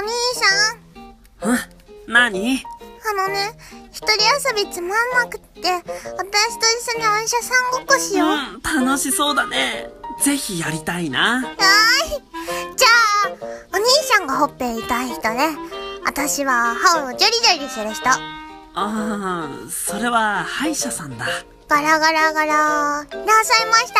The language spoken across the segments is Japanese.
兄さん。 なに？ 一人遊びつまんなくって、私と一緒にお医者さんごっこしよう。 楽しそうだね。ぜひやりたいな。 じゃあ、お兄さんがほっぺ痛い人ね。私は歯をジョリジョリする人。 それは歯医者さんだ。 ガラガラガラ。いらっしゃいました。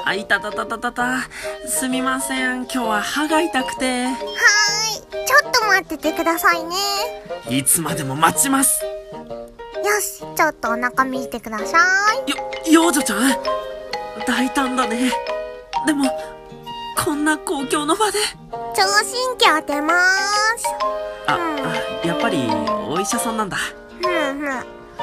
いたたたたたた。すみません。今日は歯が痛くて。 ちょっと待っててくださいね。 いつまでも待ちます。 よし、ちょっとお腹見せてください。 幼女ちゃん？大胆だね。でも、こんな公共の場で。 聴診器当てまーす。 やっぱりお医者さんなんだ。 大変。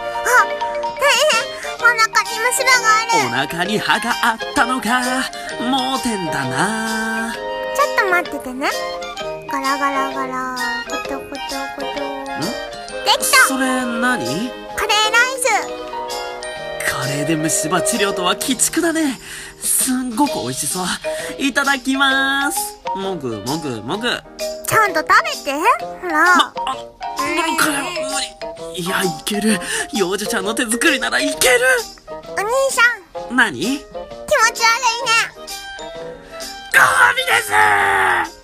お腹に虫歯がある。 お腹に歯があったのか。盲点だな。 ちょっと待っててね。ガラガラガラ。コトコトコト。できた。 それ何？ カレーライス。 カレーで虫歯治療とは鬼畜だね。すんごく美味しそう。いただきまーす。もぐもぐもぐ。 ちゃんと食べて。ほら。 これは無理。いや、いける。幼女ちゃんの手作りならいける。 お兄さん。 何？ 気持ち悪いね。 ご褒美です。